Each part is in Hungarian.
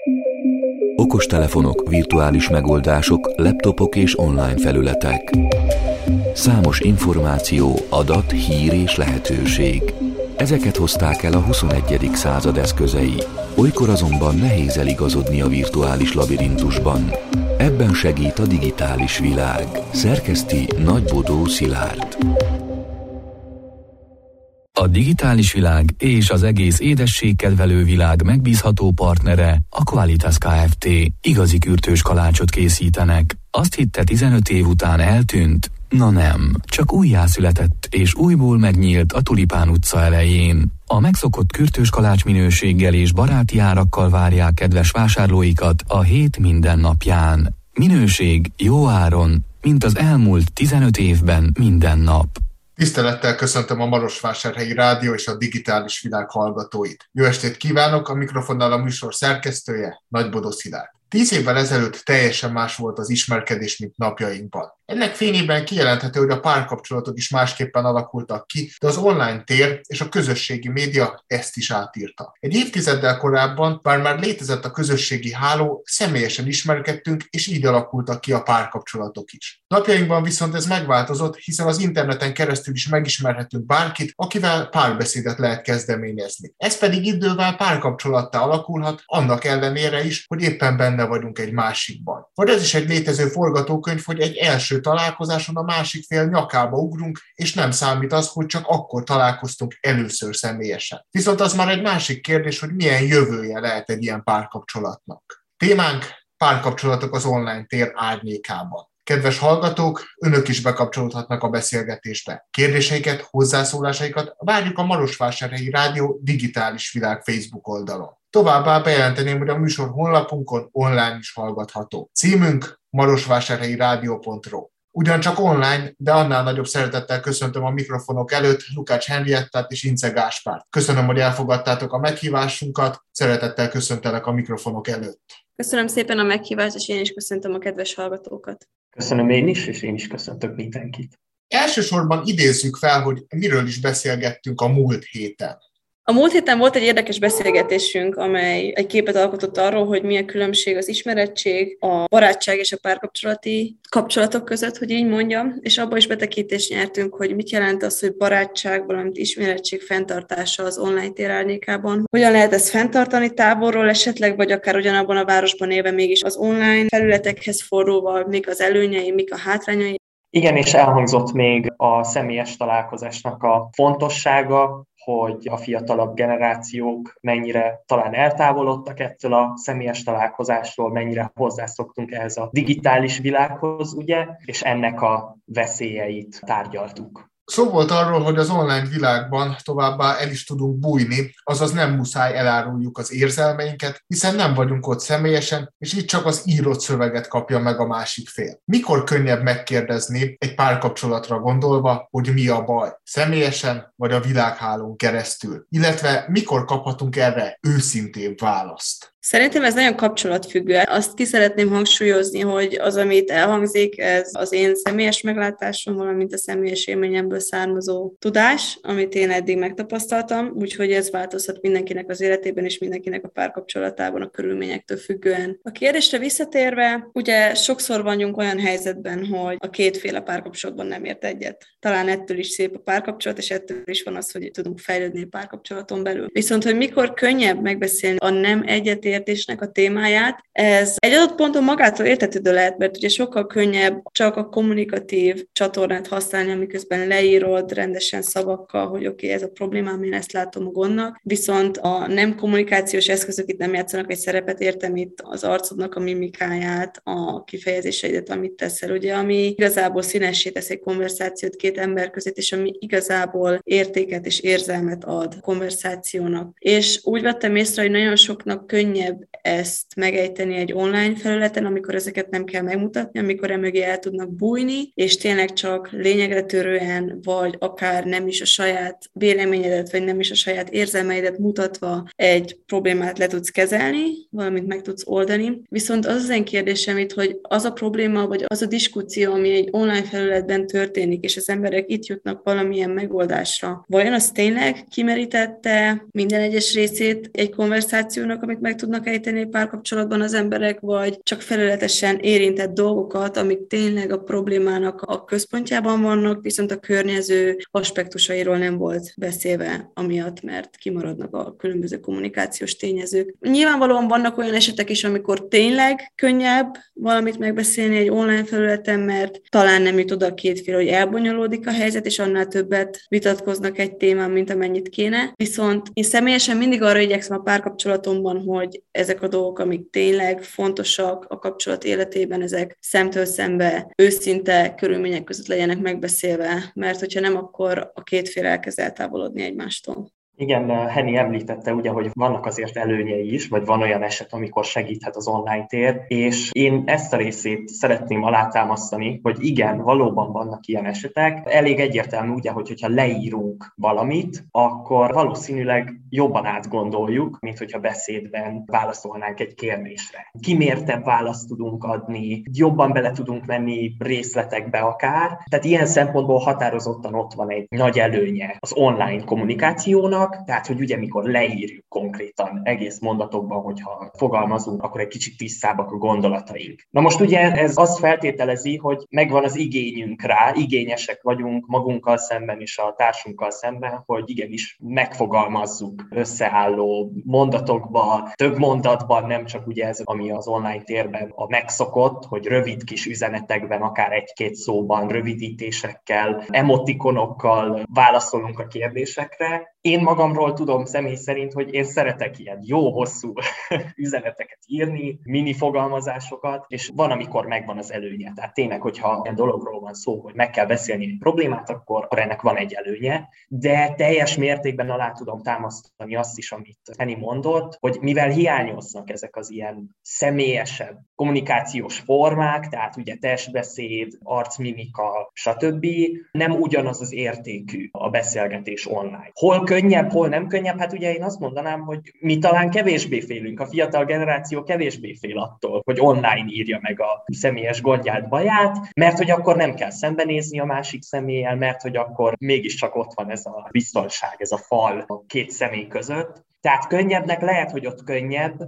Okostelefonok, virtuális megoldások, laptopok és online felületek. Számos információ, adat, hír és lehetőség. Ezeket hozták el a 21. század eszközei. Olykor azonban nehéz eligazodni a virtuális labirintusban. Ebben segít a digitális világ. Szerkeszti Nagybodó Szilárd. A digitális világ és az egész édességkedvelő világ megbízható partnere a Qualitas Kft. Igazi kürtős kalácsot készítenek. Azt hitte 15 év után eltűnt? Na nem, csak újjászületett és újból megnyílt a Tulipán utca elején. A megszokott kürtős kalács minőséggel és baráti árakkal várják kedves vásárlóikat a hét minden napján. Minőség jó áron, mint az elmúlt 15 évben minden nap. Tisztelettel köszöntöm a Marosvásárhelyi Rádió és a digitális világ hallgatóit. Jó estét kívánok, a mikrofonnál a műsor szerkesztője, Nagybodó Szilárd. 10 évvel ezelőtt teljesen más volt az ismerkedés, mint napjainkban. Ennek fényében kijelenthető, hogy a párkapcsolatok is másképpen alakultak ki, de az online tér és a közösségi média ezt is átírta. Egy évtizeddel korábban, bár már létezett a közösségi háló, személyesen ismerkedtünk, és így alakultak ki a párkapcsolatok is. Napjainkban viszont ez megváltozott, hiszen az interneten keresztül is megismerhetünk bárkit, akivel párbeszédet lehet kezdeményezni. Ez pedig idővel párkapcsolattá alakulhat, annak ellenére is, hogy éppen benne vagyunk egy másikban. Vagy ez is egy létező forgatókönyv, hogy egy első találkozáson a másik fél nyakába ugrunk, és nem számít az, hogy csak akkor találkoztunk először személyesen. Viszont az már egy másik kérdés, hogy milyen jövője lehet egy ilyen párkapcsolatnak. Témánk: párkapcsolatok az online tér árnyékában. Kedves hallgatók, önök is bekapcsolódhatnak a beszélgetésbe. Kérdéseiket, hozzászólásaikat várjuk a Marosvásárhelyi Rádió digitális világ Facebook oldalon. Továbbá bejelenteném, hogy a műsor honlapunkon online is hallgatható. Címünk marosvásárhelyirádió.ru. Ugyancsak online, de annál nagyobb szeretettel köszöntöm a mikrofonok előtt Lukács Henriettát és Ince Gáspárt. Köszönöm, hogy elfogadtátok a meghívásunkat, szeretettel köszöntelek a mikrofonok előtt. Köszönöm szépen a meghívást, és én is köszöntöm a kedves hallgatókat. Köszönöm én is, és én is köszöntök mindenkit. Elsősorban idézzük fel, hogy miről is beszélgettünk a múlt héten. A múlt héten volt egy érdekes beszélgetésünk, amely egy képet alkotott arról, hogy mi a különbség az ismerettség, a barátság és a párkapcsolati kapcsolatok között, hogy így mondjam, és abban is betekintést nyertünk, hogy mit jelent az, hogy barátság, valamint ismerettség fenntartása az online tér árnyékában. Hogyan lehet ezt fenntartani távolról esetleg, vagy akár ugyanabban a városban élve mégis az online felületekhez fordulva, mik az előnyei, mik a hátrányai. Igen, és elhangzott még a személyes találkozásnak a fontossága, hogy a fiatalabb generációk mennyire talán eltávolodtak ettől a személyes találkozásról, mennyire hozzászoktunk ehhez a digitális világhoz, ugye, és ennek a veszélyeit tárgyaltuk. Szó volt arról, hogy az online világban továbbá el is tudunk bújni, azaz nem muszáj eláruljuk az érzelmeinket, hiszen nem vagyunk ott személyesen, és így csak az írott szöveget kapja meg a másik fél. Mikor könnyebb megkérdezni, egy párkapcsolatra gondolva, hogy mi a baj? Személyesen vagy a világhálón keresztül? Illetve mikor kaphatunk erre őszintébb választ? Szerintem ez nagyon kapcsolatfüggő. Azt ki szeretném hangsúlyozni, hogy az, amit elhangzik, ez az én személyes meglátásom, valamint a személyes élményemből származó tudás, amit én eddig megtapasztaltam, úgyhogy ez változhat mindenkinek az életében és mindenkinek a párkapcsolatában a körülményektől függően. A kérdésre visszatérve, ugye sokszor vagyunk olyan helyzetben, hogy a két fél a párkapcsolatban nem ért egyet. Talán ettől is szép a párkapcsolat, és ettől is van az, hogy tudunk fejlődni a párkapcsolaton belül. Viszont, hogy mikor könnyebb megbeszélni a nem egyetértésnek a témáját, ez egy adott ponton magától értetődő lehet, mert ugye sokkal könnyebb csak a kommunikatív csatornát használni, amiközben leírod rendesen szavakkal, hogy oké, ez a problémám, én ezt látom a gondnak, viszont a nem kommunikációs eszközök itt nem játszanak egy szerepet, értem itt az arcodnak a mimikáját, a kifejezéseidet, amit teszel, ugye, ami igazából színessé tesz egy konverzációt két ember között, és ami igazából értéket és érzelmet ad a konverzációnak. És úgy vettem észre, hogy nagyon soknak könnyebb ezt megejteni egy online felületen, amikor ezeket nem kell megmutatni, amikor emögé el tudnak bújni, és tényleg csak lényegre törően, vagy akár nem is a saját véleményedet, vagy nem is a saját érzelmeidet mutatva egy problémát le tudsz kezelni, valamit meg tudsz oldani. Viszont az én kérdésem itt, hogy az a probléma, vagy az a diskusszió, ami egy online felületben történik, és az emberek itt jutnak valamilyen megoldásra, vajon az tényleg kimerítette minden egyes részét egy konverzációnak, amit meg tudnak tudnak ejteni egy párkapcsolatban az emberek, vagy csak felületesen érintett dolgokat, amik tényleg a problémának a központjában vannak, viszont a környező aspektusairól nem volt beszélve, amiatt, mert kimaradnak a különböző kommunikációs tényezők. Nyilvánvalóan vannak olyan esetek is, amikor tényleg könnyebb valamit megbeszélni egy online felületen, mert talán nem jut oda a két fél, hogy elbonyolódik a helyzet, és annál többet vitatkoznak egy témán, mint amennyit kéne. Viszont én személyesen mindig arra igyekszem a párkapcsolatomban, hogy ezek a dolgok, amik tényleg fontosak a kapcsolat életében, ezek szemtől szembe őszinte körülmények között legyenek megbeszélve, mert hogyha nem, akkor a két fél elkezd eltávolodni egymástól. Igen, Henny említette ugye, hogy vannak azért előnyei is, vagy van olyan eset, amikor segíthet az online tér, és én ezt a részét szeretném alátámasztani, hogy igen, valóban vannak ilyen esetek. Elég egyértelmű ugye, hogyha leírunk valamit, akkor valószínűleg jobban átgondoljuk, mint hogyha beszédben válaszolnánk egy kérdésre. Kimértebb választ tudunk adni, jobban bele tudunk menni részletekbe akár. Tehát ilyen szempontból határozottan ott van egy nagy előnye az online kommunikációnak, tehát, hogy ugye mikor leírjuk konkrétan egész mondatokban, hogyha fogalmazunk, akkor egy kicsit tisztábbak a gondolataink. Na most ugye ez azt feltételezi, hogy megvan az igényünk rá, igényesek vagyunk magunkkal szemben és a társunkkal szemben, hogy igenis megfogalmazzuk összeálló mondatokba, több mondatban, nem csak ugye ez, ami az online térben a megszokott, hogy rövid kis üzenetekben, akár egy-két szóban, rövidítésekkel, emotikonokkal válaszolunk a kérdésekre. Én magamról tudom személy szerint, hogy én szeretek ilyen jó, hosszú üzeneteket írni, mini fogalmazásokat, és van, amikor megvan az előnye. Tehát tényleg, hogyha ilyen dologról van szó, hogy meg kell beszélni egy problémát, akkor ennek van egy előnye, de teljes mértékben alá tudom támasztani azt is, amit Henny mondott, hogy mivel hiányoznak ezek az ilyen személyesebb kommunikációs formák, tehát ugye testbeszéd, arcmimika, stb., nem ugyanaz az értékű a beszélgetés online. Hol könnyebb, hol nem könnyebb? Hát ugye én azt mondanám, hogy mi talán kevésbé félünk, a fiatal generáció kevésbé fél attól, hogy online írja meg a személyes gondját, baját, mert hogy akkor nem kell szembenézni a másik személlyel, mert hogy akkor mégiscsak ott van ez a biztonság, ez a fal a két személy között. Tehát könnyebbnek lehet, hogy ott könnyebb,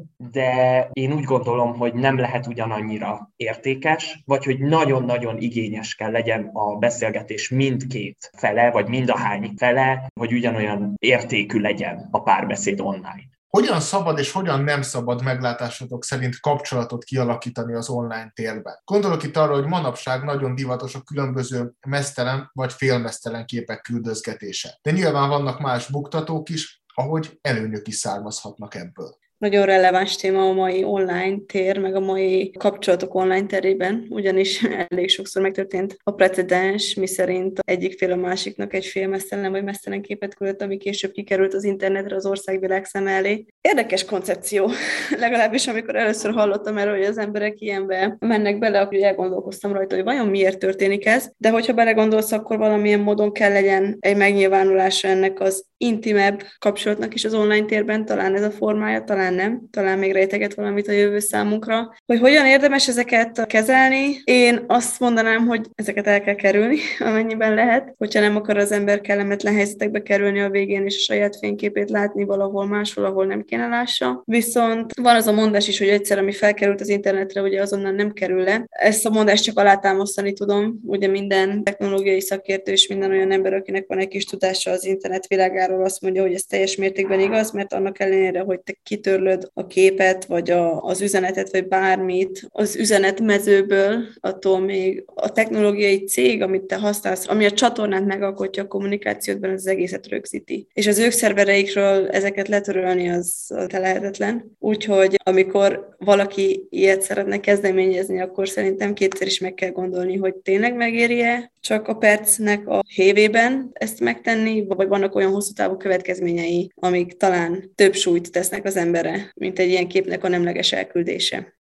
de én úgy gondolom, hogy nem lehet ugyanannyira értékes, vagy hogy nagyon-nagyon igényes kell legyen a beszélgetés mindkét fele, vagy mindahány fele, hogy ugyanolyan értékű legyen a párbeszéd online. Hogyan szabad és hogyan nem szabad meglátásatok szerint kapcsolatot kialakítani az online térben? Gondolok itt arra, hogy manapság nagyon divatos a különböző meztelen vagy félmeztelen képek küldözgetése. De nyilván vannak más buktatók is, ahogy előnyök is származhatnak ebből. Nagyon releváns téma a mai online tér, meg a mai kapcsolatok online terében, ugyanis elég sokszor megtörtént a precedens, miszerint egyik fél a másiknak egy félmeztelen vagy meztelen képet küldött, ami később kikerült az internetre az országvilág szeme elé. Érdekes koncepció, legalábbis amikor először hallottam erről, hogy az emberek ilyenbe mennek bele, akkor elgondolkoztam rajta, hogy vajon miért történik ez, de hogyha belegondolsz, akkor valamilyen módon kell legyen egy megnyilvánulása ennek az intimebb kapcsolatnak is az online térben, talán ez a formája, talán nem, talán még rejteget valamit a jövő számunkra. Hogy hogyan érdemes ezeket kezelni, én azt mondanám, hogy ezeket el kell kerülni, amennyiben lehet, hogyha nem akar az ember kellemetlen helyzetekbe kerülni a végén, és a saját fényképét látni valahol máshol, ahol nem kéne lássa. Viszont van az a mondás is, hogy egyszer, ami felkerült az internetre, ugye azonnal nem kerül le. Ezt a mondást csak alátámasztani tudom, ugye minden technológiai szakértő és minden olyan ember, akinek van egy kis tudása az internet világáról, azt mondja, hogy ez teljes mértékben igaz, mert annak ellenére, hogy te kitörlöd a képet, vagy az üzenetet, vagy bármit az üzenetmezőből, attól még a technológiai cég, amit te használsz, ami a csatornát megalkotja a kommunikációdban, az egészet rögzíti. És az ők szervereikről ezeket letörölni az lehetetlen. Úgyhogy amikor valaki ilyet szeretne kezdeményezni, akkor szerintem kétszer is meg kell gondolni, hogy tényleg megéri-e csak a percnek a hévében ezt megtenni, vagy vannak olyan hosszú távú következményei, amik talán több súlyt tesznek az emberre, mint egy ilyen képnek a nemleges elküldése.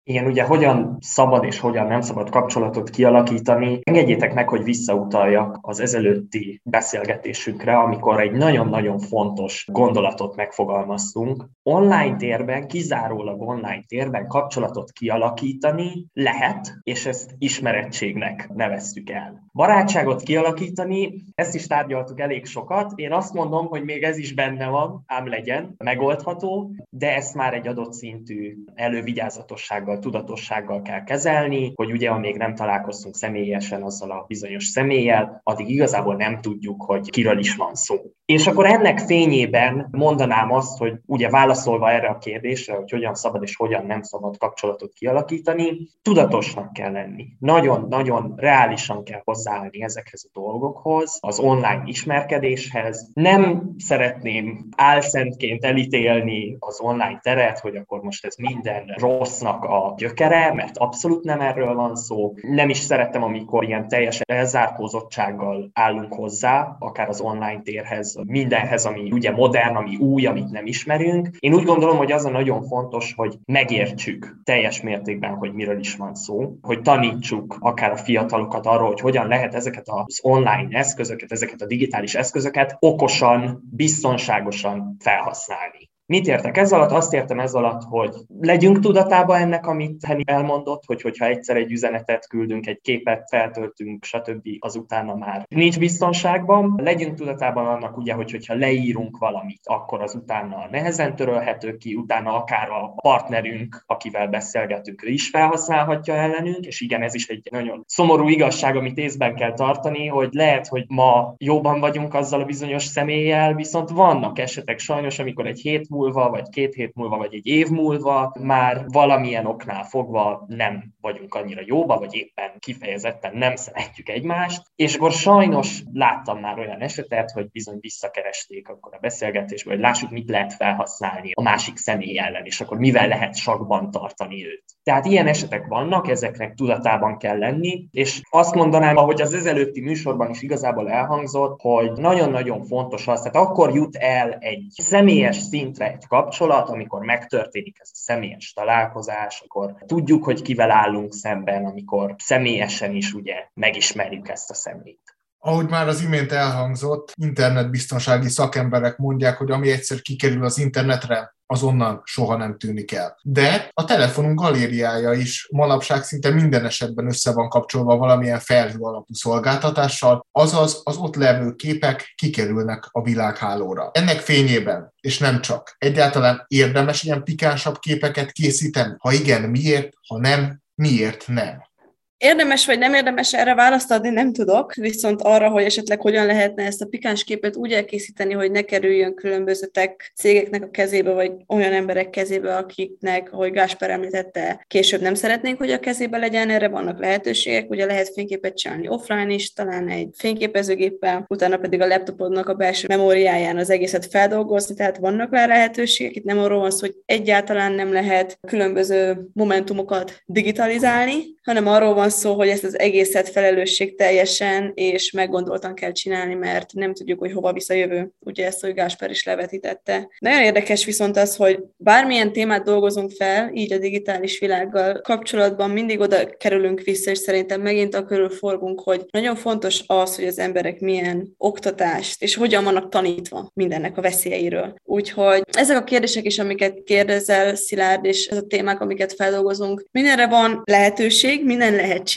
Igen, ugye hogyan szabad és hogyan nem szabad kapcsolatot kialakítani. Engedjétek meg, hogy visszautaljak az ezelőtti beszélgetésünkre, amikor egy nagyon-nagyon fontos gondolatot megfogalmaztunk. Online térben, kizárólag online térben kapcsolatot kialakítani lehet, és ezt ismerettségnek neveztük el. Barátságot kialakítani, ezt is tárgyaltuk elég sokat. Én azt mondom, hogy még ez is benne van, ám legyen, megoldható, de ezt már egy adott szintű elővigyázatossággal, tudatossággal kell kezelni, hogy ugye, amíg nem találkoztunk személyesen azzal a bizonyos személlyel, addig igazából nem tudjuk, hogy kiről is van szó. És akkor ennek fényében mondanám azt, hogy ugye válaszolva erre a kérdésre, hogy hogyan szabad és hogyan nem szabad kapcsolatot kialakítani, tudatosnak kell lenni. Nagyon-nagyon reálisan kell hozzáállni ezekhez a dolgokhoz, az online ismerkedéshez. Nem szeretném álszentként elítélni az online teret, hogy akkor most ez minden rossznak a gyökere, mert abszolút nem erről van szó. Nem is szeretem, amikor ilyen teljes elzárkózottsággal állunk hozzá, akár az online térhez, mindenhez, ami ugye modern, ami új, amit nem ismerünk. Én úgy gondolom, hogy az a nagyon fontos, hogy megértsük teljes mértékben, hogy miről is van szó, hogy tanítsuk akár a fiatalokat arról, hogy hogyan lehet ezeket az online eszközöket, ezeket a digitális eszközöket okosan, biztonságosan felhasználni. Mit értek ez alatt? Azt értem ez alatt, hogy legyünk tudatában ennek, amit Henny elmondott, hogyha egyszer egy üzenetet küldünk, egy képet feltöltünk, stb. Az utána már nincs biztonságban. Legyünk tudatában annak, ugye, hogyha leírunk valamit, akkor az utána nehezen törölhető ki, utána akár a partnerünk, akivel beszélgetünk, ő is felhasználhatja ellenünk, és igen, ez is egy nagyon szomorú igazság, amit észben kell tartani, hogy lehet, hogy ma jóban vagyunk azzal a bizonyos személlyel, viszont vannak esetek sajnos, amikor egy hét múlva, vagy 2 hét múlva, vagy egy év múlva már valamilyen oknál fogva nem vagyunk annyira jóba, vagy éppen kifejezetten nem szeretjük egymást, és akkor sajnos láttam már olyan esetet, hogy bizony visszakeresték akkor a beszélgetésbe, hogy lássuk, mit lehet felhasználni a másik személy ellen, és akkor mivel lehet sakban tartani őt. Tehát ilyen esetek vannak, ezeknek tudatában kell lenni, és azt mondanám, ahogy az ezelőtti műsorban is igazából elhangzott, hogy nagyon-nagyon fontos az, tehát akkor jut el egy személyes szintre egy kapcsolat, amikor megtörténik ez a személyes találkozás, akkor tudjuk, hogy kivel állunk szemben, amikor személyesen is ugye megismerjük ezt a személyt. Ahogy már az imént elhangzott, internetbiztonsági szakemberek mondják, hogy ami egyszer kikerül az internetre, azonnal soha nem tűnik el. De a telefonunk galériája is manapság szinte minden esetben össze van kapcsolva valamilyen felhő alapú szolgáltatással, azaz az ott levő képek kikerülnek a világhálóra. Ennek fényében, és nem csak, egyáltalán érdemes ilyen pikánsabb képeket készíteni? Ha igen, miért? Ha nem, miért nem? Érdemes vagy nem érdemes erre választ adni, nem tudok, viszont arra, hogy esetleg hogyan lehetne ezt a pikáns képet úgy elkészíteni, hogy ne kerüljön különböző cégeknek a kezébe, vagy olyan emberek kezébe, akiknek, ahogy Gáspár említette, később nem szeretnénk, hogy a kezébe legyen, erre vannak lehetőségek, ugye lehet fényképet csinálni offline is, talán egy fényképezőgéppel, utána pedig a laptopodnak a belső memóriáján az egészet feldolgozni, tehát vannak rá lehetőségek, itt nem arról van szó, hogy egyáltalán nem lehet különböző momentumokat digitalizálni, hanem arról van szó, hogy ezt az egészet felelősségteljesen és meggondoltan kell csinálni, mert nem tudjuk, hogy hova visz a jövő. Ugye ezt, hogy Gáspár is levetítette. Nagyon érdekes viszont az, hogy bármilyen témát dolgozunk fel, így a digitális világgal kapcsolatban mindig oda kerülünk vissza, és szerintem megint a körül forgunk, hogy nagyon fontos az, hogy az emberek milyen oktatást és hogyan vannak tanítva mindennek a veszélyeiről. Úgyhogy ezek a kérdések is, amiket kérdezel, Szilárd, és ez a témák, amiket feldolgozunk, mindenre van lehetőség, minden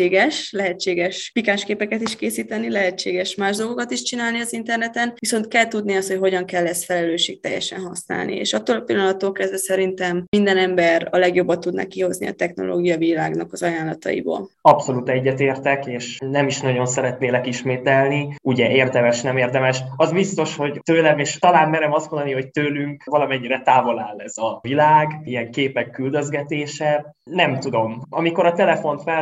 lehetséges pikáns képeket is készíteni, lehetséges más dolgokat is csinálni az interneten, viszont kell tudni azt, hogy hogyan kell ezt felelősségteljesen használni. És attól a pillanattól kezdve szerintem minden ember a legjobbat tudná kihozni a technológia világnak az ajánlataiból. Abszolút egyetértek, és nem is nagyon szeretnélek ismételni. Ugye érdemes, nem érdemes. Az biztos, hogy tőlem, és talán merem azt mondani, hogy tőlünk valamennyire távol áll ez a világ, ilyen képek küldözgetése. Nem tudom. Amikor a telefont feltalálták,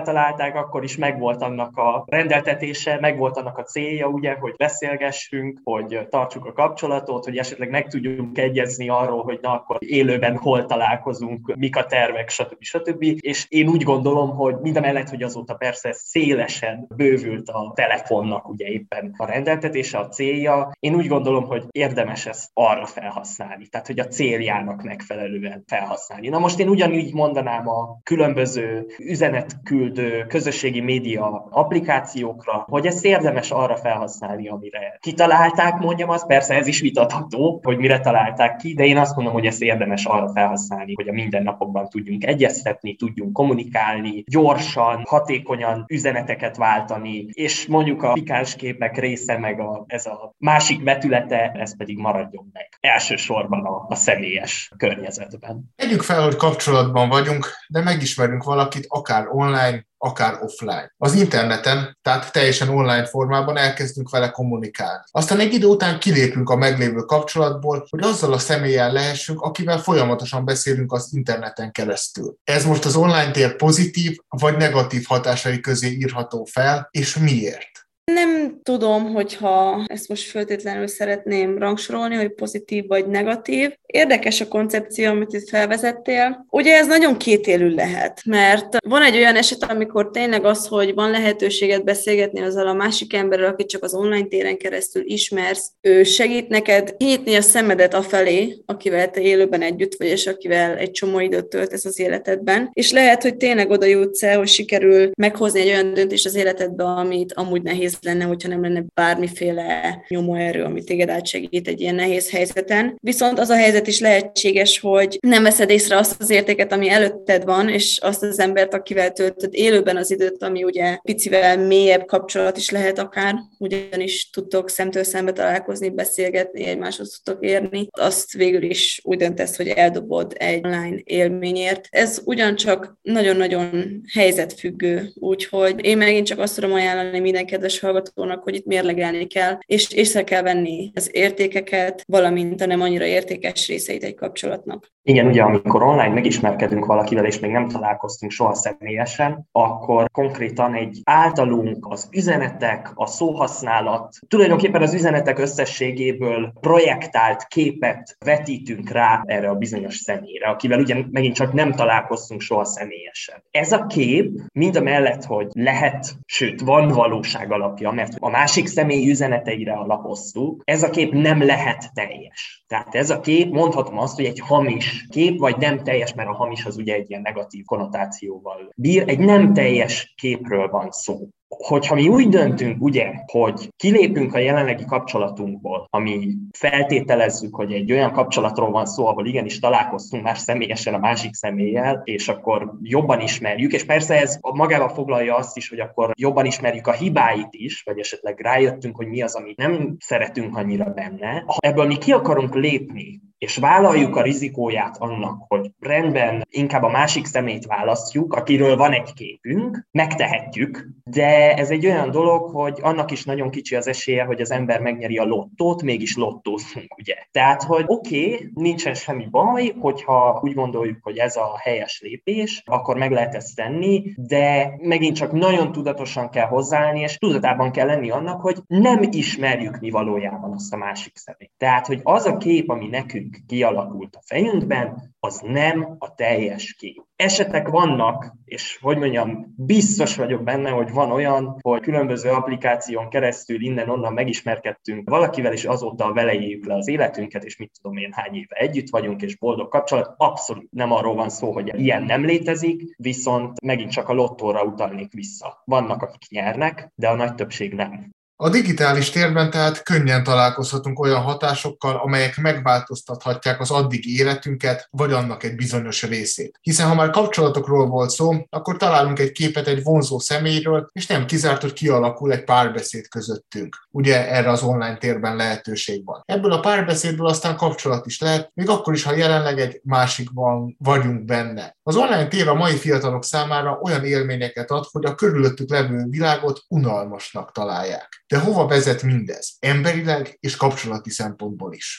használták, akkor is megvolt annak a rendeltetése, megvolt annak a célja, ugye, hogy beszélgessünk, hogy tartsuk a kapcsolatot, hogy esetleg meg tudjunk egyezni arról, hogy na akkor élőben hol találkozunk, mik a tervek, stb. És én úgy gondolom, hogy mindamellett, hogy azóta persze szélesen bővült a telefonnak ugye éppen a rendeltetése, a célja, én úgy gondolom, hogy érdemes ezt arra felhasználni, tehát hogy a céljának megfelelően felhasználni. Na most én ugyanígy mondanám a különböző üzenetküldő közösségi média applikációkra, hogy ezt érdemes arra felhasználni, amire kitalálták, mondjam azt, persze ez is vitatható, hogy mire találták ki, de én azt mondom, hogy ezt érdemes arra felhasználni, hogy a mindennapokban tudjunk egyeztetni, tudjunk kommunikálni, gyorsan, hatékonyan üzeneteket váltani, és mondjuk a pikáns képek része meg ez a másik vetülete, ez pedig maradjon meg. Elsősorban a személyes környezetben. Tegyük fel, hogy kapcsolatban vagyunk, de megismerünk valakit akár online, akár offline. Az interneten, tehát teljesen online formában elkezdünk vele kommunikálni. Aztán egy idő után kilépünk a meglévő kapcsolatból, hogy azzal a személlyel lehessünk, akivel folyamatosan beszélünk az interneten keresztül. Ez most az online tér pozitív vagy negatív hatásai közé írható fel, és miért? Nem tudom, hogyha ezt most feltétlenül szeretném rangsorolni, hogy pozitív vagy negatív. Érdekes a koncepció, amit itt felvezettél. Ugye ez nagyon kétélű lehet, mert van egy olyan eset, amikor tényleg az, hogy van lehetőséget beszélgetni azzal a másik emberrel, akit csak az online téren keresztül ismersz, ő segít neked nyitni a szemedet afelé, akivel te élőben együtt vagy, és akivel egy csomó időt töltesz az életedben. És lehet, hogy tényleg oda jutsz el, hogy sikerül meghozni egy olyan döntést az életedbe, amit amúgy nehéz lenne, hogyha nem lenne bármiféle nyomóerő, ami téged átsegít egy ilyen nehéz helyzeten. Viszont az a helyzet is lehetséges, hogy nem veszed észre azt az értéket, ami előtted van, és azt az embert, akivel töltöd élőben az időt, ami ugye picivel mélyebb kapcsolat is lehet akár, ugyanis tudtok szemtől szembe találkozni, beszélgetni, egymáshoz tudtok érni. Azt végül is úgy döntesz, hogy eldobod egy online élményért. Ez ugyancsak nagyon-nagyon helyzetfüggő, úgyhogy én megint csak azt tudom ajánlani minden kedves hallgatónak, hogy itt mérlegelni kell, és észre kell venni az értékeket, valamint a nem annyira értékes részeit egy kapcsolatnak. Igen, ugye amikor online megismerkedünk valakivel, és még nem találkoztunk soha személyesen, akkor konkrétan egy általunk az üzenetek, a szóhasználat, tulajdonképpen az üzenetek összességéből projektált képet vetítünk rá erre a bizonyos személyre, akivel ugye megint csak nem találkoztunk soha személyesen. Ez a kép mindamellett, hogy lehet, sőt van valóság alapja, mert a másik személy üzeneteire alapoztuk, ez a kép nem lehet teljes. Tehát ez a kép, mondhatom azt, hogy egy hamis kép, vagy nem teljes, mert a hamis az ugye egy ilyen negatív konnotációval bír, egy nem teljes képről van szó. Hogyha mi úgy döntünk, ugye, hogy kilépünk a jelenlegi kapcsolatunkból, ami feltételezzük, hogy egy olyan kapcsolatról van szó, ahol igenis találkoztunk már személyesen a másik személlyel, és akkor jobban ismerjük, és persze ez magával foglalja azt is, hogy akkor jobban ismerjük a hibáit is, vagy esetleg rájöttünk, hogy mi az, amit nem szeretünk annyira benne. Ha ebből mi ki akarunk lépni, és vállaljuk a rizikóját annak, hogy rendben inkább a másik személyt választjuk, akiről van egy képünk, megtehetjük, de ez egy olyan dolog, hogy annak is nagyon kicsi az esélye, hogy az ember megnyeri a lottót, mégis lottózunk, ugye. Tehát, hogy oké, nincsen semmi baj, hogyha úgy gondoljuk, hogy ez a helyes lépés, akkor meg lehet ezt tenni, de megint csak nagyon tudatosan kell hozzáállni, és tudatában kell lenni annak, hogy nem ismerjük mi valójában azt a másik személyt. Tehát, hogy az a kép, ami nekünk kialakult a fejünkben, az nem a teljes kép. Esetek vannak, és hogy mondjam, biztos vagyok benne, hogy van olyan, hogy különböző applikáción keresztül innen-onnan megismerkedtünk valakivel, és azóta vele éljük le az életünket, és mit tudom én, hány éve együtt vagyunk, és boldog kapcsolat. Abszolút nem arról van szó, hogy ilyen nem létezik, viszont megint csak a lottóra utalnék vissza. Vannak, akik nyernek, de a nagy többség nem. A digitális térben tehát könnyen találkozhatunk olyan hatásokkal, amelyek megváltoztathatják az addigi életünket, vagy annak egy bizonyos részét. Hiszen ha már kapcsolatokról volt szó, akkor találunk egy képet egy vonzó személyről, és nem kizárt, hogy kialakul egy párbeszéd közöttünk. Ugye erre az online térben lehetőség van. Ebből a párbeszédből aztán kapcsolat is lehet, még akkor is, ha jelenleg egy másikban vagyunk benne. Az online tér a mai fiatalok számára olyan élményeket ad, hogy a körülöttük levő világot unalmasnak találják. De hova vezet mindez? Emberileg és kapcsolati szempontból is.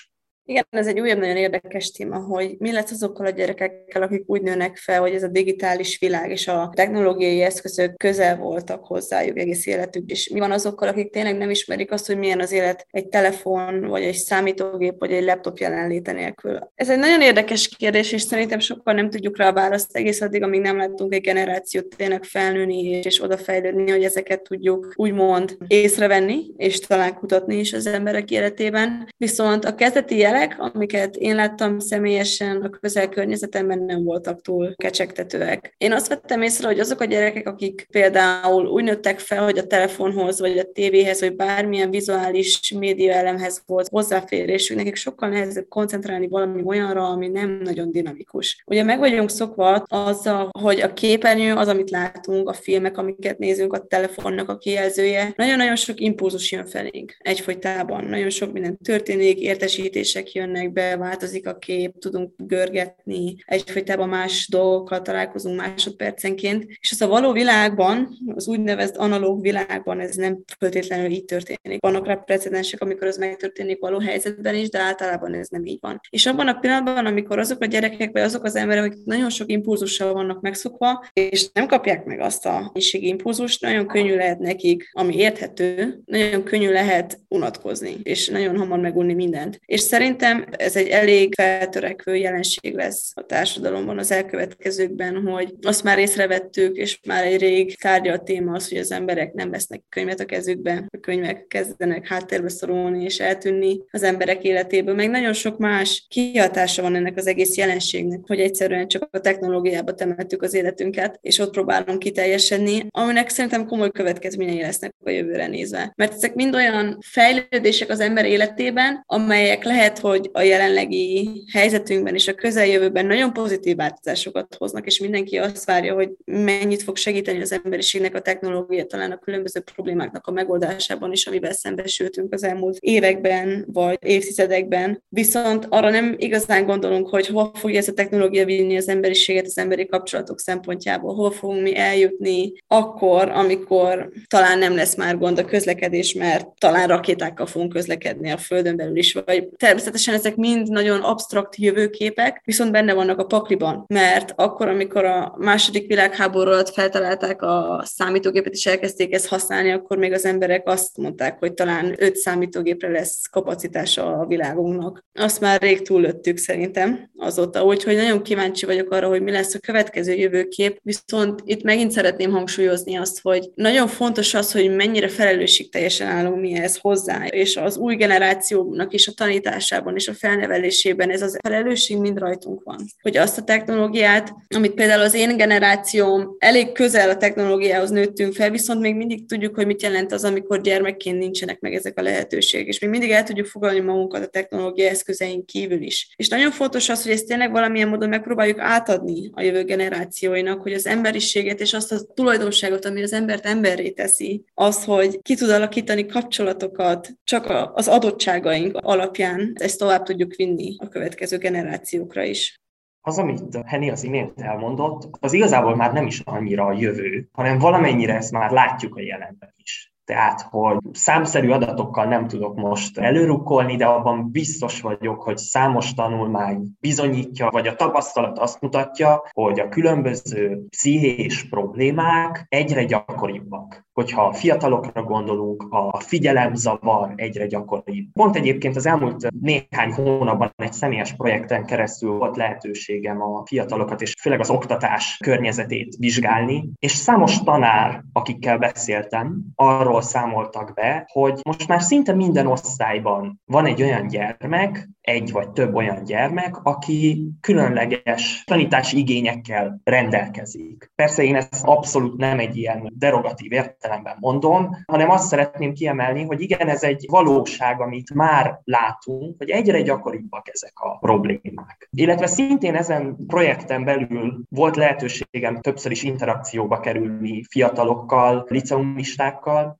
Igen, ez egy újabb nagyon érdekes téma, hogy mi lesz azokkal a gyerekekkel, akik úgy nőnek fel, hogy ez a digitális világ és a technológiai eszközök közel voltak hozzájuk egész életük, és mi van azokkal, akik tényleg nem ismerik azt, hogy milyen az élet egy telefon, vagy egy számítógép, vagy egy laptop jelenléte nélkül. Ez egy nagyon érdekes kérdés, és szerintem sokkal nem tudjuk rá a választ egész addig, amíg nem láttunk egy generációt tényleg felnőni és odafejlődni, hogy ezeket tudjuk úgymond észrevenni, és talán kutatni is az emberek életében. Viszont a kezdeti jelek, amiket én láttam személyesen a közel-környezetemben, nem voltak túl kecsegtetőek. Én azt vettem észre, hogy azok a gyerekek, akik például úgy nőttek fel, hogy a telefonhoz, vagy a tévéhez, vagy bármilyen vizuális média elemhez volt hozzáférésük, nekik sokkal nehezebb koncentrálni valami olyanra, ami nem nagyon dinamikus. Ugye meg vagyunk szokva azzal, hogy a képernyő az, amit látunk, a filmek, amiket nézünk, a telefonnak a kijelzője, nagyon-nagyon sok impulzus jön felénk egyfolytában. Nagyon sok minden történik, értesítések jönnek be, változik a kép, tudunk görgetni, egyfolytában más dolgokkal találkozunk másodpercenként, és az a való világban, az úgynevezett analóg világban ez nem feltétlenül így történik. Vannak rá precedensek, amikor ez megtörténik való helyzetben is, de általában ez nem így van. És abban a pillanatban, amikor azok a gyerekek, vagy azok az emberek, akik nagyon sok impulzussal vannak megszokva, és nem kapják meg azt a mennyiségi impulzust, nagyon könnyű lehet nekik, ami érthető, nagyon könnyű lehet unatkozni, és nagyon hamar megunni mindent. És szerintem ez egy elég feltörekvő jelenség lesz a társadalomban az elkövetkezőkben, hogy azt már észrevettük, és már egy rég tárgya a téma az, hogy az emberek nem vesznek könyvet a kezükbe, a könyvek kezdenek háttérbe szorulni és eltűnni az emberek életéből, meg nagyon sok más kihatása van ennek az egész jelenségnek, hogy egyszerűen csak a technológiába temettük az életünket, és ott próbálunk kiteljesedni, aminek szerintem komoly következményei lesznek a jövőre nézve. Mert ezek mind olyan fejlődések az ember életében, amelyek lehet, hogy a jelenlegi helyzetünkben és a közeljövőben nagyon pozitív változásokat hoznak, és mindenki azt várja, hogy mennyit fog segíteni az emberiségnek a technológia, talán a különböző problémáknak a megoldásában is, amivel szembesültünk az elmúlt években vagy évtizedekben. Viszont arra nem igazán gondolunk, hogy hol fogja ez a technológia vinni az emberiséget az emberi kapcsolatok szempontjából, hol fogunk mi eljutni akkor, amikor talán nem lesz már gond a közlekedés, mert talán rakétákkal fogunk közlekedni a Földön belül is, vagy természetesen ezek mind nagyon absztrakt jövőképek, viszont benne vannak a pakliban, mert akkor, amikor a második világháború alatt feltalálták a számítógépet és elkezdték ezt használni, akkor még az emberek azt mondták, hogy talán 5 számítógépre lesz kapacitása a világunknak. Azt már rég túllöttük szerintem azóta, úgyhogy nagyon kíváncsi vagyok arra, hogy mi lesz a következő jövőkép, viszont itt megint szeretném hangsúlyozni azt, hogy nagyon fontos az, hogy mennyire felelősségteljesen állunk mi ehhez hozzá, és az új generációnak is a tanításában és a felnevelésében ez az felelősség mind rajtunk van. Hogy azt a technológiát, amit például az én generációm elég közel a technológiához nőttünk fel, viszont még mindig tudjuk, hogy mit jelent az, amikor gyermekként nincsenek meg ezek a lehetőségek, és még mindig el tudjuk foglalni magunkat a technológia eszközeink kívül is. És nagyon fontos az, hogy ezt tényleg valamilyen módon megpróbáljuk átadni a jövő generációinak, hogy az emberiséget és azt a tulajdonságot, ami az embert emberré teszi, az, hogy ki tud alakítani kapcsolatokat csak az adottságaink alapján, ezt tovább tudjuk vinni a következő generációkra is. Az, amit Henny az imént elmondott, az igazából már nem is annyira a jövő, hanem valamennyire ezt már látjuk a jelenben is. Tehát, hogy számszerű adatokkal nem tudok most előrukkolni, de abban biztos vagyok, hogy számos tanulmány bizonyítja, vagy a tapasztalat azt mutatja, hogy a különböző pszichés problémák egyre gyakoribbak. Hogyha a fiatalokra gondolunk, a figyelemzavar egyre gyakoribb. Pont egyébként az elmúlt néhány hónapban egy személyes projekten keresztül volt lehetőségem a fiatalokat és főleg az oktatás környezetét vizsgálni, és számos tanár, akikkel beszéltem, arról számoltak be, hogy most már szinte minden osztályban van egy olyan gyermek, egy vagy több olyan gyermek, aki különleges tanítási igényekkel rendelkezik. Persze én ezt abszolút nem egy ilyen derogatív értelemben mondom, hanem azt szeretném kiemelni, hogy igen, ez egy valóság, amit már látunk, hogy egyre gyakoribbak ezek a problémák. Illetve szintén ezen projekten belül volt lehetőségem többször is interakcióba kerülni fiatalokkal, liceumistákkal.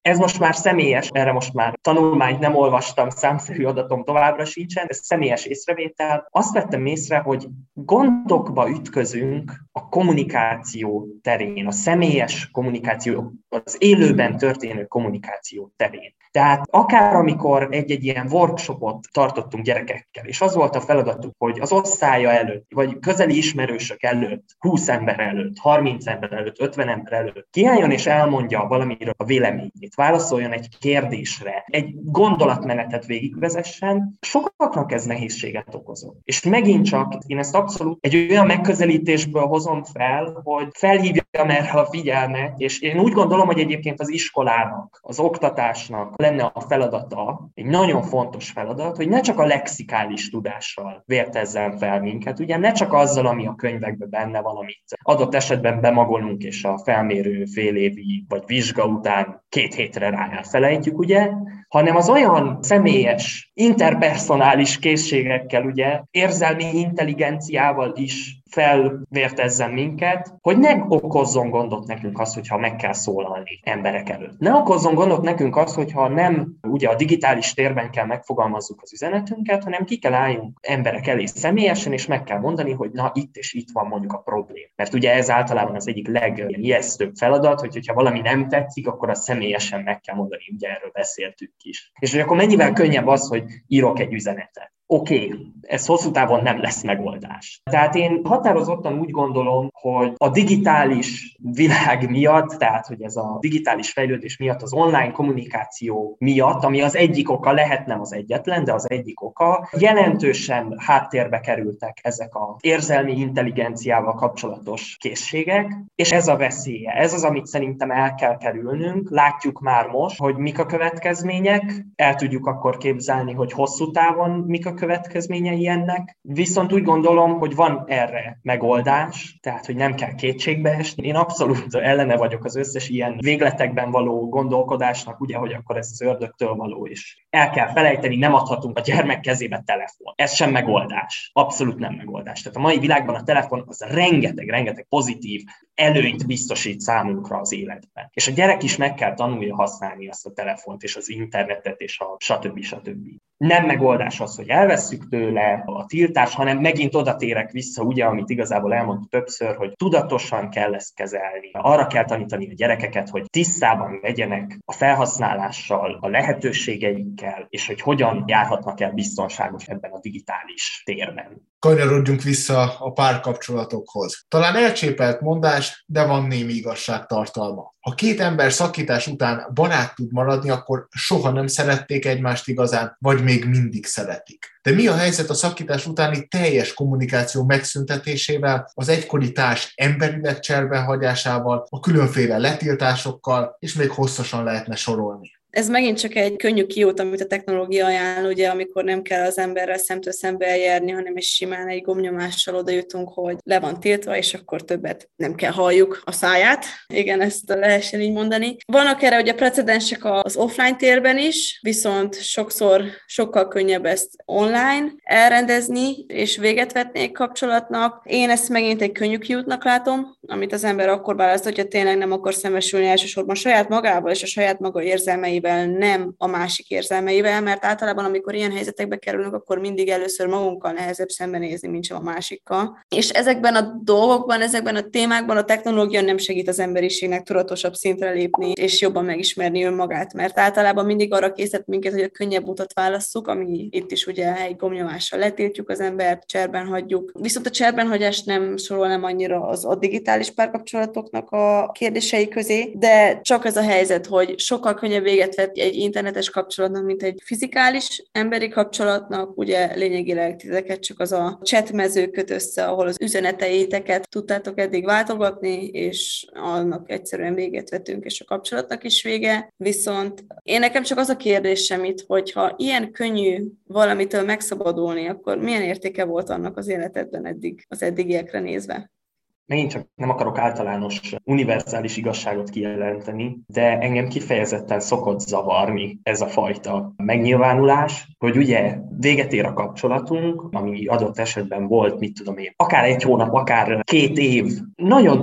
Ez most már személyes, erre most már tanulmányt nem olvastam, számszerű adatom továbbra sincsen, ez személyes észrevétel. Azt vettem észre, hogy gondokba ütközünk a kommunikáció terén, a személyes kommunikáció, az élőben történő kommunikáció terén. Tehát akár amikor egy ilyen workshopot tartottunk gyerekekkel, és az volt a feladatuk, hogy az osztálya előtt, vagy közeli ismerősök előtt, 20 ember előtt, 30 ember előtt, 50 ember előtt kiálljon és elmondja valamiről a véleményét, válaszoljon egy kérdésre, egy gondolatmenetet végigvezessen, sokaknak ez nehézséget okozott. És megint csak én ezt abszolút egy olyan megközelítésből hozom fel, hogy felhívjam erre a figyelmet, és én úgy gondolom, hogy egyébként az iskolának, az oktatásnak lenne a feladata, egy nagyon fontos feladat, hogy ne csak a lexikális tudással vértezzen fel minket, ugye ne csak azzal, ami a könyvekben benne van, amit adott esetben bemagolunk, és a felmérő félévi vagy vizsga után 2 hétre rá elfelejtjük, ugye, hanem az olyan személyes, interpersonális készségekkel, ugye, érzelmi intelligenciával is felvértezzen minket, hogy ne okozzon gondot nekünk az, hogyha meg kell szólalni emberek előtt. Ne okozzon gondot nekünk az, hogyha nem ugye a digitális térben kell megfogalmazzuk az üzenetünket, hanem ki kell álljunk emberek elé személyesen, és meg kell mondani, hogy na itt és itt van mondjuk a problém. Mert ugye ez általában az egyik legijesztőbb feladat, hogyha valami nem tetszik, akkor azt személyesen meg kell mondani, ugye erről beszéltük is. És hogy akkor mennyivel könnyebb az, hogy írok egy üzenetet. Oké, ez hosszú távon nem lesz megoldás. Tehát én határozottan úgy gondolom, hogy a digitális világ miatt, tehát hogy ez a digitális fejlődés miatt, az online kommunikáció miatt, ami az egyik oka, lehet nem az egyetlen, de az egyik oka, jelentősen háttérbe kerültek ezek az érzelmi intelligenciával kapcsolatos készségek, és ez a veszélye. Ez az, amit szerintem el kell kerülnünk. Látjuk már most, hogy mik a következmények, el tudjuk akkor képzelni, hogy hosszú távon mik a következményei ennek, viszont úgy gondolom, hogy van erre megoldás, tehát hogy nem kell kétségbe esni. Én abszolút ellene vagyok az összes ilyen végletekben való gondolkodásnak, ugye, hogy akkor ez az ördögtől való, és el kell felejteni, nem adhatunk a gyermek kezébe telefon. Ez sem megoldás. Abszolút nem megoldás. Tehát a mai világban a telefon az rengeteg pozitív előnyt biztosít számunkra az életben. És a gyerek is meg kell tanulja használni azt a telefont, és az internetet, és a stb. Nem megoldás az, hogy elvesszük tőle a tiltás, hanem megint oda térek vissza, ugye, amit igazából elmondtuk többször, hogy tudatosan kell ezt kezelni. Arra kell tanítani a gyerekeket, hogy tisztában legyenek a felhasználással, a lehetőségeikkel, és hogy hogyan járhatnak el biztonságos ebben a digitális térben. Kanyarodjunk vissza a párkapcsolatokhoz. Talán elcsépelt mondás, de van némi igazságtartalma. Ha 2 ember szakítás után barát tud maradni, akkor soha nem szerették egymást igazán, vagy még mindig szeretik. De mi a helyzet a szakítás utáni teljes kommunikáció megszüntetésével, az egykori társ emberileg cserbenhagyásával, a különféle letiltásokkal, és még hosszasan lehetne sorolni? Ez megint csak egy könnyű kiút, amit a technológia ajánl, ugye, amikor nem kell az emberrel szemtől szembe eljárni, hanem is simán egy gombnyomással oda jutunk, hogy le van tiltva, és akkor többet nem kell halljuk a száját. Igen, ezt lehessen így mondani. Vannak erre ugye precedensek az offline térben is, viszont sokszor sokkal könnyebb ezt online elrendezni, és véget vetni egy kapcsolatnak. Én ezt megint egy könnyű kiútnak látom, amit az ember akkor választ, hogyha tényleg nem akar szembesülni elsősorban saját magával és a saját maga érzelmeivel, nem a másik érzelmeivel, mert általában, amikor ilyen helyzetekbe kerülünk, akkor mindig először magunkkal nehezebb szembenézni, mint sem a másikkal. És ezekben a dolgokban, ezekben a témákban a technológia nem segít az emberiségnek tudatosabb szintre lépni, és jobban megismerni önmagát, mert általában mindig arra készít minket, hogy a könnyebb utat válasszuk, ami itt is ugye egy gombnyomással letiltjuk az embert, cserben hagyjuk. Viszont a cserbenhagyást nem sorolnám annyira a digitális párkapcsolatoknak a kérdései közé, de csak ez a helyzet, hogy sokkal könnyebb véget vett egy internetes kapcsolatnak, mint egy fizikális emberi kapcsolatnak. Ugye lényegileg titeket csak az a chatmező köt össze, ahol az üzeneteiteket tudtátok eddig váltogatni, és annak egyszerűen véget vetünk, és a kapcsolatnak is vége. Viszont én nekem csak az a kérdésem itt, hogyha ilyen könnyű valamitől megszabadulni, akkor milyen értéke volt annak az életedben eddig, az eddigiekre nézve? Megint csak nem akarok általános, univerzális igazságot kijelenteni, de engem kifejezetten szokott zavarni ez a fajta megnyilvánulás, hogy ugye véget ér a kapcsolatunk, ami adott esetben volt, mit tudom én, akár 1 hónap, akár 2 év, nagyon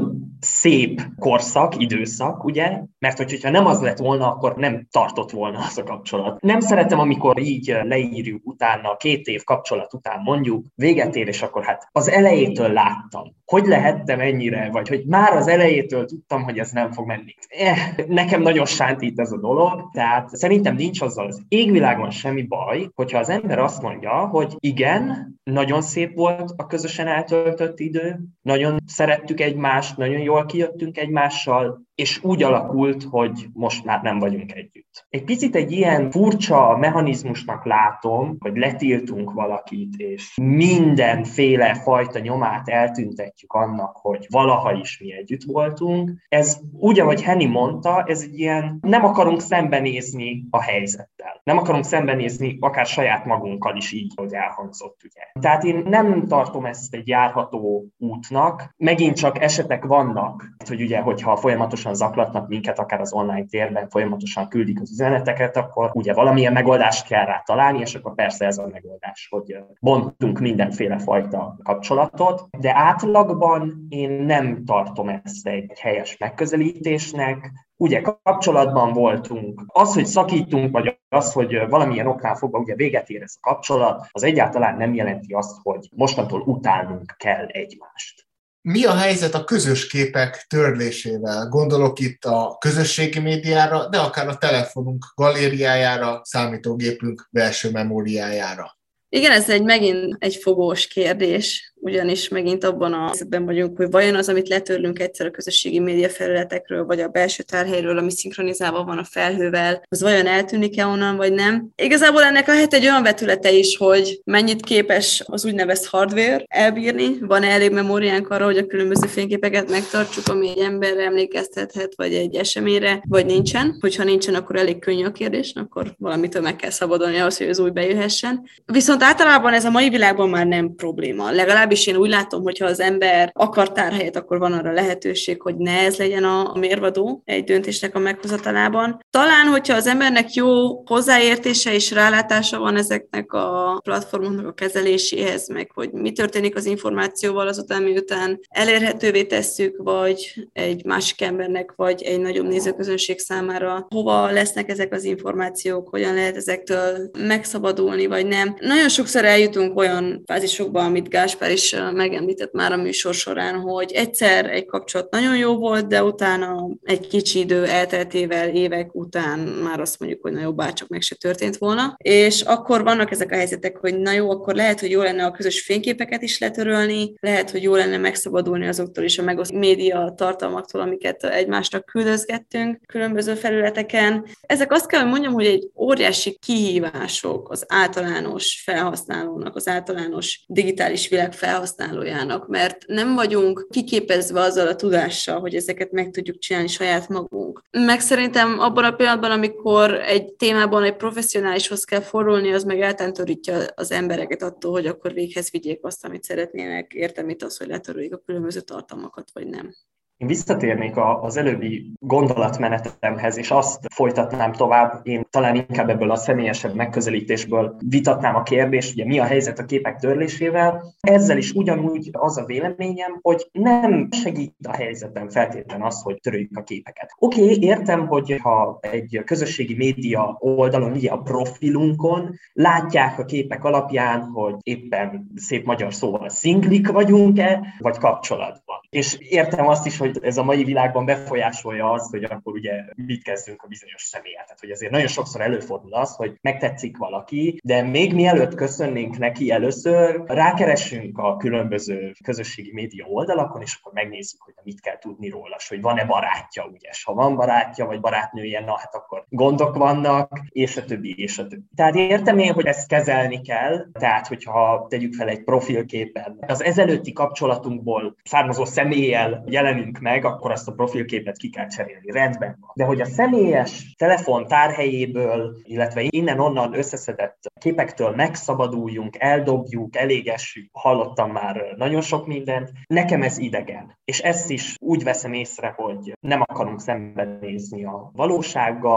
szép korszak, időszak, ugye? Mert hogyha nem az lett volna, akkor nem tartott volna az a kapcsolat. Nem szeretem, amikor így leírjuk utána, 2 év kapcsolat után mondjuk, véget ér, és akkor hát az elejétől láttam. Hogy lehettem ennyire, vagy hogy már az elejétől tudtam, hogy ez nem fog menni. Nekem nagyon sántít ez a dolog, tehát szerintem nincs azzal az égvilágon semmi baj, hogyha az ember azt mondja, hogy igen, nagyon szép volt a közösen eltöltött idő, nagyon szerettük egymást, nagyon jól kijöttünk egymással, és úgy alakult, hogy most már nem vagyunk együtt. Egy picit egy ilyen furcsa mechanizmusnak látom, hogy letiltunk valakit, és mindenféle fajta nyomát eltüntetjük annak, hogy valaha is mi együtt voltunk. Ez úgy, ahogy Henny mondta, ez egy ilyen, nem akarunk szembenézni a helyzettel. Nem akarunk szembenézni akár saját magunkkal is így, hogy elhangzott, ugye. Tehát én nem tartom ezt egy járható útnak. Megint csak esetek vannak, hogy ugye, hogyha folyamatosan zaklatnak minket, akár az online térben, folyamatosan küldik az üzeneteket, akkor ugye valamilyen megoldást kell rá találni, és akkor persze ez a megoldás, hogy bontunk mindenféle fajta kapcsolatot, de átlagban én nem tartom ezt egy helyes megközelítésnek. Ugye kapcsolatban voltunk, az, hogy szakítunk, vagy az, hogy valamilyen oknál fogva ugye véget ér ez a kapcsolat, az egyáltalán nem jelenti azt, hogy mostantól utálnunk kell egymást. Mi a helyzet a közös képek törlésével? Gondolok itt a közösségi médiára, de akár a telefonunk galériájára, számítógépünk belső memóriájára. Igen, ez megint egy fogós kérdés, ugyanis megint abban a helyzetben vagyunk, hogy vajon az, amit letörlünk egyszer a közösségi média felületekről, vagy a belső tárhelyről, ami szinkronizálva van a felhővel, az vajon eltűnik-e onnan, vagy nem? Igazából ennek lehet egy olyan vetülete is, hogy mennyit képes az úgynevezett hardware elbírni, van-e elég memóriánk arra, hogy a különböző fényképeket megtartsuk, ami egy emberre emlékeztethet, vagy egy eseményre, vagy nincsen. Hogyha nincsen, akkor elég könnyű a kérdés, akkor valamitől meg kell szabadulni ahhoz, hogy az új bejöhessen. Viszont általában ez a mai világban már nem probléma. Legalábbis én úgy látom, hogy ha az ember akar tárhelyet, akkor van arra lehetőség, hogy ne ez legyen a mérvadó egy döntésnek a meghozatalában. Talán, hogyha az embernek jó hozzáértése és rálátása van ezeknek a platformoknak a kezeléséhez, meg hogy mi történik az információval azután, miután elérhetővé tesszük, vagy egy másik embernek, vagy egy nagyobb nézőközönség számára, hova lesznek ezek az információk, hogyan lehet ezektől megszabadulni, vagy nem. Nagyon sokszor eljutunk olyan fázisokba, amit Gáspár is megemlített már a műsor során, hogy egyszer egy kapcsolat nagyon jó volt, de utána egy kicsi idő elteltével, évek után már azt mondjuk, hogy na jó, bárcsak meg se történt volna. És akkor vannak ezek a helyzetek, hogy na jó, akkor lehet, hogy jó lenne a közös fényképeket is letörölni, lehet, hogy jó lenne megszabadulni azoktól is a megosztott média tartalmaktól, amiket egymásnak küldözgettünk különböző felületeken. Ezek azt kell, hogy mondjam, hogy egy óriási kihívások az általános felhasználónak, az általános digitális világ felhasználójának, mert nem vagyunk kiképezve azzal a tudással, hogy ezeket meg tudjuk csinálni saját magunk. Meg szerintem abban a pillanatban, amikor egy témában egy professzionálishoz kell fordulni, az meg eltántorítja az embereket attól, hogy akkor véghez vigyék azt, amit szeretnének, értem itt az, hogy letöröljék a különböző tartalmakat, vagy nem. Én visszatérnék az előbbi gondolatmenetemhez, és azt folytatnám tovább. Én talán inkább ebből a személyesebb megközelítésből vitatnám a kérdést, ugye mi a helyzet a képek törlésével. Ezzel is ugyanúgy az a véleményem, hogy nem segít a helyzetben feltétlenül az, hogy töröljük a képeket. Oké, értem, hogy ha egy közösségi média oldalon, ugye a profilunkon látják a képek alapján, hogy éppen szép magyar szóval szinglik vagyunk-e, vagy kapcsolatban. És értem azt is, hogy ez a mai világban befolyásolja azt, hogy akkor ugye mit kezdünk a bizonyos személlyel. Tehát, hogy azért nagyon sokszor előfordul az, hogy megtetszik valaki, de még mielőtt köszönnénk neki először, rákeressünk a különböző közösségi média oldalakon, és akkor megnézzük, hogy mit kell tudni róla, hogy van-e barátja, ugye? Ha van barátja, vagy barátnője, na hát akkor gondok vannak, és a többi, és a többi. Tehát értem én, hogy ezt kezelni kell, tehát hogyha tegyük fel egy profilképen, az ezelőtti kapcsolatunkból származó személlyel jelenünk meg, akkor azt a profilképet ki kell cserélni. Rendben van. De hogy a személyes telefon tárhelyéből, illetve innen-onnan összeszedett képektől megszabaduljunk, eldobjuk, elégessük, hallottam már nagyon sok mindent, nekem ez idegen. És ezt is úgy veszem észre, hogy nem akarunk szembenézni a valósággal.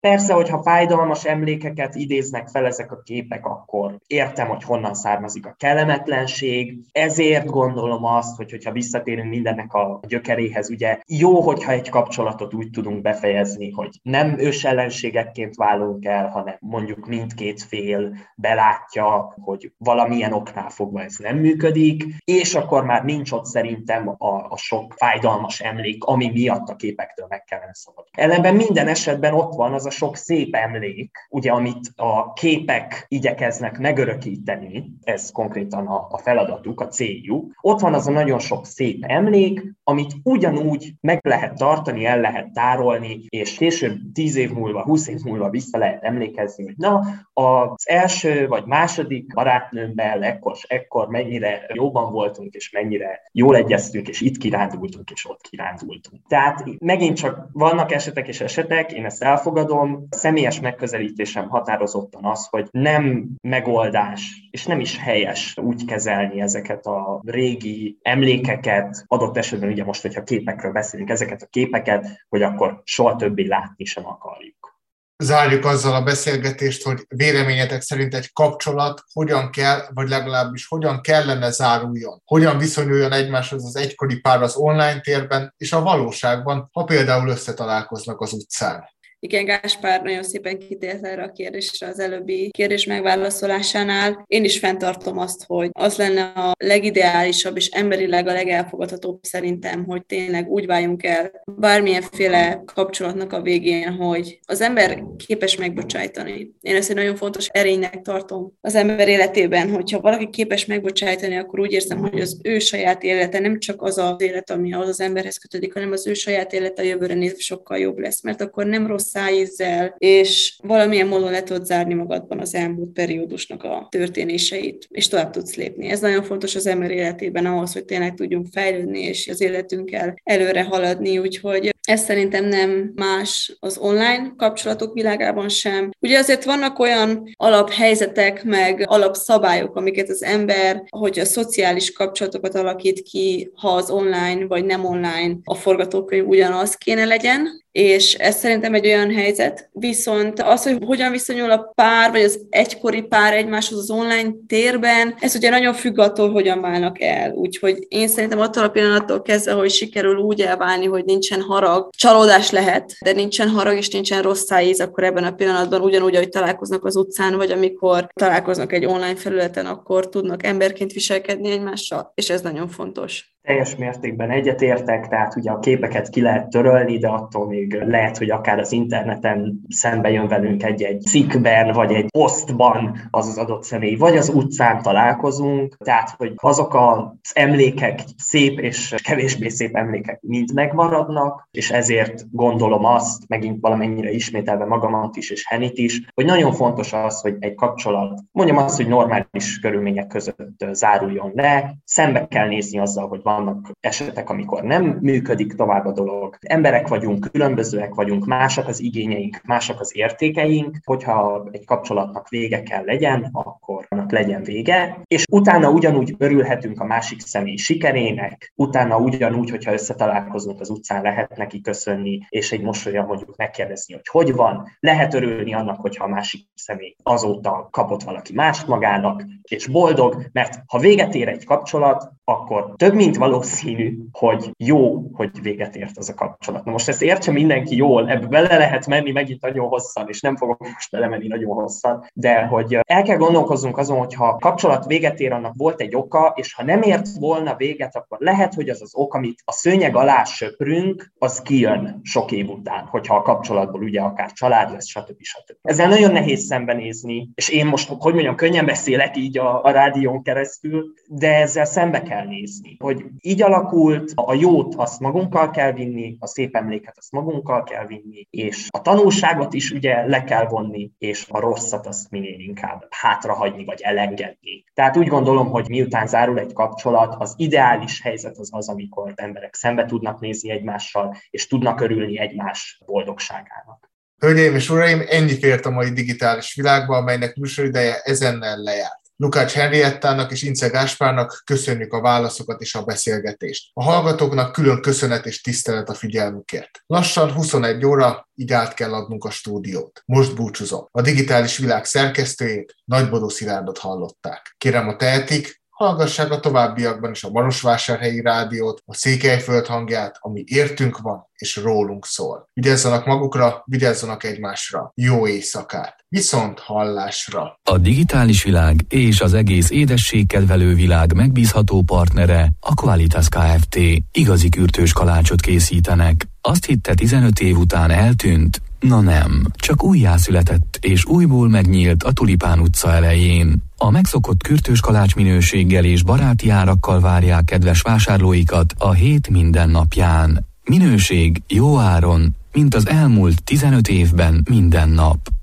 Persze, hogyha fájdalmas emlékeket idéznek fel ezek a képek, akkor értem, hogy honnan származik a kellemetlenség. Ezért gondolom azt, hogyha visszatérünk mindennek a gyökeréhez, ugye jó, hogyha egy kapcsolatot úgy tudunk befejezni, hogy nem ősellenségekként válunk el, hanem mondjuk mindkét fél belátja, hogy valamilyen oknál fogva ez nem működik, és akkor már nincs ott szerintem a sok fájdalmas emlék, ami miatt a képektől meg kellene szabadulni. Ellenben minden esetben ott van az a sok szép emlék, ugye, amit a képek igyekeznek megörökíteni, ez konkrétan a feladatuk, a céljuk. Ott van az a nagyon sok szép emlék, amit ugyanúgy meg lehet tartani, el lehet tárolni, és később 10 év múlva, 20 év múlva vissza lehet emlékezni, hogy na, az első vagy második barátnőmmel ekkor mennyire jóban voltunk, és mennyire jól egyeztünk, és itt kirándultunk, és ott kirándultunk. Tehát megint csak vannak esetek és esetek, én ezt elfogadom. A személyes megközelítésem határozottan az, hogy nem megoldás, és nem is helyes úgy kezelni ezeket a régi emlékeket, adott esetben ugye most, hogyha képekről beszélünk, ezeket a képeket, hogy akkor soha többé látni sem akarjuk. Zárjuk azzal a beszélgetést, hogy véleményetek szerint egy kapcsolat hogyan kell, vagy legalábbis hogyan kellene záruljon. Hogyan viszonyuljon egymáshoz az egykori pár az online térben és a valóságban, ha például összetalálkoznak az utcán. Igen, Gáspár nagyon szépen kitért erre a kérdésre az előbbi kérdés megválaszolásánál. Én is fenntartom azt, hogy az lenne a legideálisabb és emberileg a legelfogadhatóbb szerintem, hogy tényleg úgy váljunk el bármilyenféle kapcsolatnak a végén, hogy az ember képes megbocsájtani. Én ezt egy nagyon fontos erénynek tartom az ember életében, hogyha valaki képes megbocsájtani, akkor úgy érzem, hogy az ő saját élete nem csak az az élet, ami ahhoz az emberhez kötődik, hanem az ő saját élete a jövőre nézve sokkal jobb lesz, mert akkor nem rossz szájízzel, és valamilyen módon le tudod zárni magadban az elmúlt periódusnak a történéseit, és tovább tudsz lépni. Ez nagyon fontos az ember életében ahhoz, hogy tényleg tudjunk fejlődni, és az életünkkel előre haladni, úgyhogy ez szerintem nem más az online kapcsolatok világában sem. Ugye azért vannak olyan alaphelyzetek, meg alapszabályok, amiket az ember, hogy a szociális kapcsolatokat alakít ki, ha az online vagy nem online, a forgatókönyv ugyanaz kéne legyen, és ez szerintem egy olyan helyzet. Viszont az, hogy hogyan viszonyul a pár, vagy az egykori pár egymáshoz az online térben, ez ugye nagyon függ attól, hogyan válnak el. Úgyhogy én szerintem attól a pillanattól kezdve, hogy sikerül úgy elválni, hogy nincsen harag, csalódás lehet, de nincsen harag és nincsen rossz szájíz, akkor ebben a pillanatban ugyanúgy, ahogy találkoznak az utcán, vagy amikor találkoznak egy online felületen, akkor tudnak emberként viselkedni egymással, és ez nagyon fontos. Teljes mértékben egyetértek, tehát ugye a képeket ki lehet törölni, de attól még lehet, hogy akár az interneten szembe jön velünk egy cikkben, vagy egy posztban az adott személy, vagy az utcán találkozunk, tehát hogy azok az emlékek, szép és kevésbé szép emlékek mind megmaradnak, és ezért gondolom azt, megint valamennyire ismételve magamat is, és Henit is, hogy nagyon fontos az, hogy egy kapcsolat, mondjam azt, hogy normális körülmények között záruljon le, szembe kell nézni azzal, hogy vannak esetek, amikor nem működik tovább a dolog. Emberek vagyunk, különbözőek vagyunk, másak az igényeink, másak az értékeink. Hogyha egy kapcsolatnak vége kell legyen, akkor annak legyen vége. És utána ugyanúgy örülhetünk a másik személy sikerének, utána ugyanúgy, hogyha összetalálkozunk az utcán, lehet neki köszönni, és egy mosollyal mondjuk megkérdezni, hogy van. Lehet örülni annak, hogyha a másik személy azóta kapott valaki mást magának, és boldog, mert ha véget ér egy kapcsolat, akkor több mint valószínű, hogy jó, hogy véget ért az a kapcsolat. Na most ezt értse mindenki jól, ebbe bele lehet menni megint nagyon hosszan, és nem fogok most belemenni nagyon hosszan, de hogy el kell gondolkozzunk azon, hogy ha a kapcsolat véget ér, annak volt egy oka, és ha nem ért volna véget, akkor lehet, hogy az az ok, amit a szőnyeg alá söprünk, az kijön sok év után, hogyha a kapcsolatból ugye akár család lesz, stb. Ezzel nagyon nehéz szembenézni, és én most, hogy mondjam, könnyen beszélek így a rádión keresztül, de ezzel szembe kell nézni, hogy így alakult, a jót azt magunkkal kell vinni, a szép emléket azt magunkkal kell vinni, és a tanulságot is ugye le kell vonni, és a rosszat azt minél inkább hátrahagyni, vagy elengedni. Tehát úgy gondolom, hogy miután zárul egy kapcsolat, az ideális helyzet az, amikor emberek szembe tudnak nézni egymással, és tudnak örülni egymás boldogságának. Hölgyeim és uraim, ennyi fért a mai digitális világba, amelynek műsorideje ezennel lejárt. Lukács Henriettának és Ince Gáspárnak köszönjük a válaszokat és a beszélgetést. A hallgatóknak külön köszönet és tisztelet a figyelmükért. Lassan 21 óra, így át kell adnunk a stúdiót. Most búcsúzom. A Digitális Világ szerkesztőjét, Nagybodó Szilárdot hallották. Kérem, ha tehetik, hallgassák a továbbiakban is a Marosvásárhelyi Rádiót, a Székelyföld hangját, ami értünk van és rólunk szól. Vigyázzanak magukra, vigyázzanak egymásra. Jó éjszakát! Viszont hallásra! A Digitális Világ és az egész édességkedvelő világ megbízható partnere a Qualitas Kft. Igazi kürtős kalácsot készítenek. Azt hitte 15 év után eltűnt? Na nem, csak újjászületett és újból megnyílt a Tulipán utca elején. A megszokott kürtős kalács minőséggel és baráti árakkal várják kedves vásárlóikat a hét minden napján. Minőség jó áron, mint az elmúlt 15 évben minden nap.